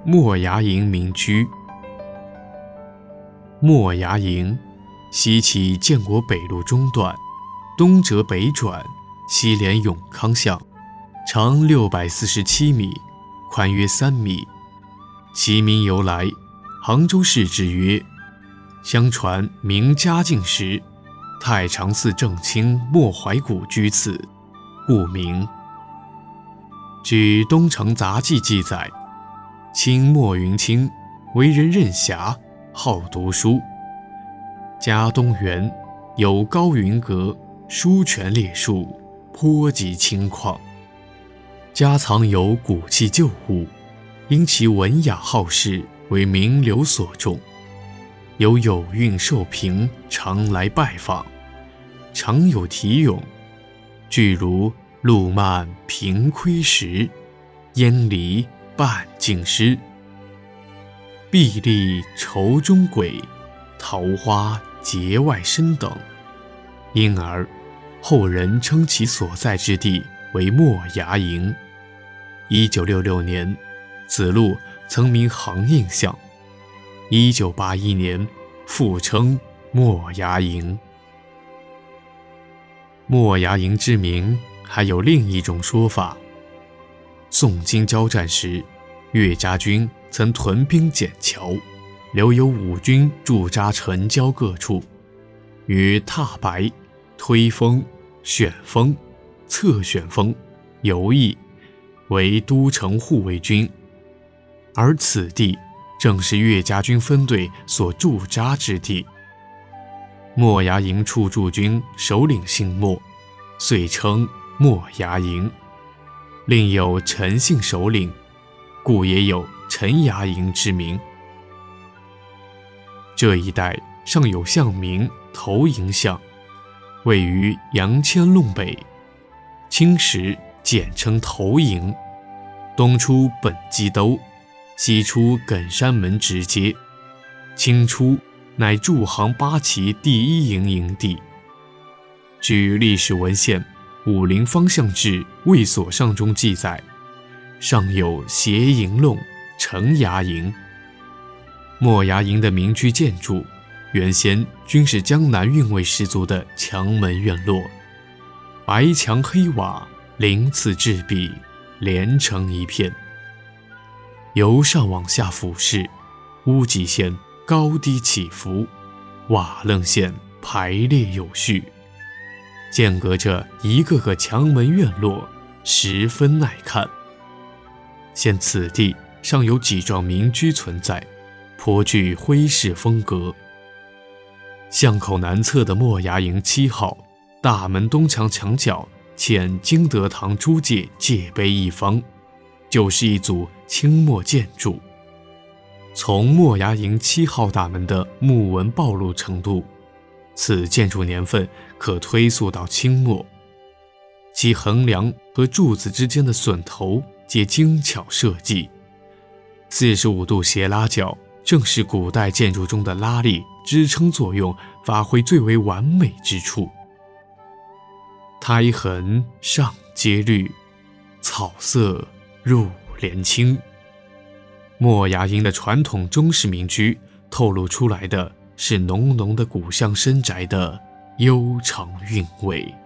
莫衙营民居。莫衙营，西起建国北路中段，东折北转，西连永康巷，长647米，宽约3米。其名由来，杭州市志曰：相传明嘉靖时，太常寺正卿莫怀古居此，故名。据《东城杂记》记载，清莫云卿为人任侠，好读书。家东园有高云阁、书泉列树，颇极清旷。家藏有古器旧物，因其文雅好事，为名流所重。有运受评常来拜访，常有题咏，句如路漫平窥石，烟离半径湿。碧丽愁中鬼，桃花节外生等，因而后人称其所在之地为莫衙营。1966年，此路曾名杭印巷，1981年复称莫衙营。莫衙营之名还有另一种说法。宋金交战时，岳家军曾屯兵笕桥，留有5军驻扎城郊各处，于踏白、推风、选风、侧选风、游弋，为都城护卫军，而此地正是岳家军分队所驻扎之地。莫衙营处驻军首领姓莫，遂称莫衙营。另有陈姓首领，故也有陈衙营之名。这一带尚有巷名投营巷，位于杨千弄北，清时简称投营，东出本基兜，西出耿山门直街，清初乃驻杭八旗第1营营地。据历史文献《武陵方向志卫所上》中记载，上有斜营弄、城衙营。莫衙营的民居建筑，原先均是江南韵味十足的墙门院落，白墙黑瓦，鳞次栉比，连成一片。由上往下俯视，屋脊线高低起伏，瓦楞线排列有序，间隔着一个个墙门院落，十分耐看。现此地尚有几幢民居存在，颇具徽式风格。巷口南侧的莫衙营7号大门东墙墙角嵌金德堂朱界界碑一方，就是一组清末建筑。从莫衙营7号大门的木纹暴露程度，此建筑年份可推溯到清末。其横梁和柱子之间的榫头皆精巧设计，45度斜拉角正是古代建筑中的拉力支撑作用发挥最为完美之处。苔痕上阶绿，草色入帘青。莫衙营的传统中式民居透露出来的是浓浓的古香深宅的悠长韵味。